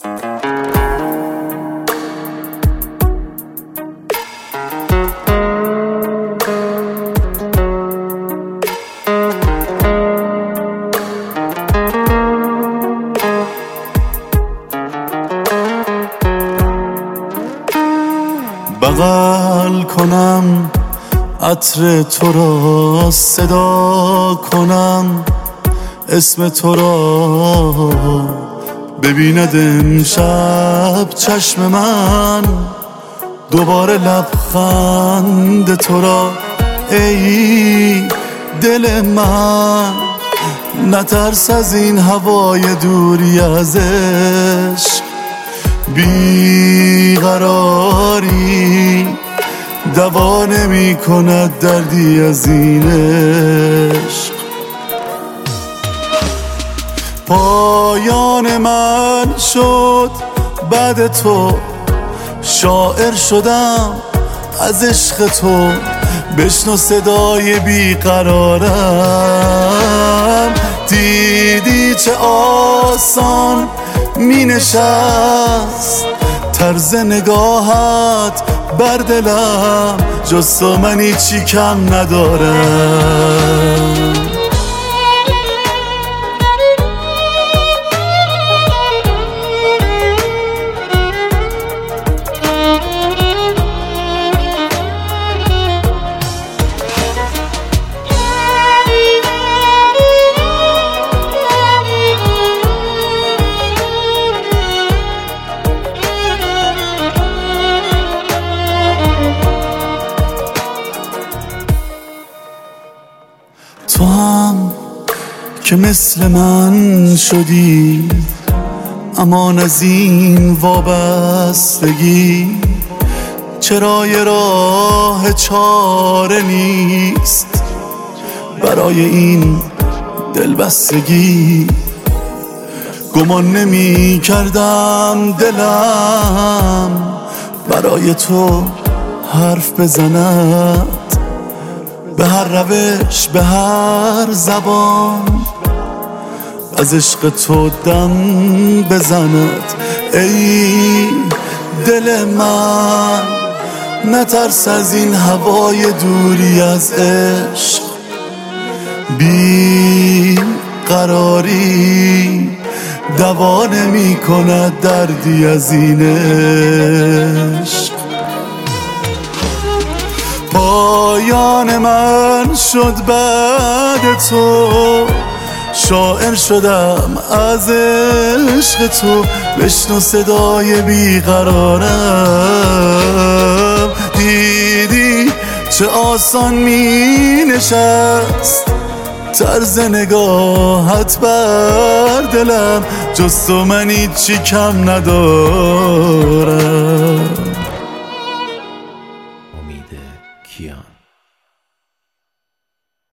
بغل کنم عطر تو را، صدا کنم اسم تو را، ببیند امشب چشم من دوباره لبخند تو را. ای دل من نترس از این هوای دوری از عشق، بیقراری دوا نمی کند دردی از این عشق. پایان من شد بعد تو، شاعر شدم از عشق تو، بشنو صدای بیقرارم. دیدی چه آسان می نشست طرز نگاهت بر دلم، جز تو من هیچی کم ندارم. تو هم که مثل من شدی امان از این وابستگی، چرا یه راه چاره نیست برای این دلبستگی؟ گمان نمی کردم دلم برای تو حرف بزند، به هر روش به هر زبان از عشق تو دم بزند. ای دل من نترس از این هوای دوری از عشق، بی قراری دوا نمی کند دردی از این عشق. پایان من شد بعد تو، شاعر شدم از عشق تو، بشنو صدای بیقرارم. دیدی چه آسان می نشست طرز نگاهت بر دلم، جز تو من هیچی کم ندارم.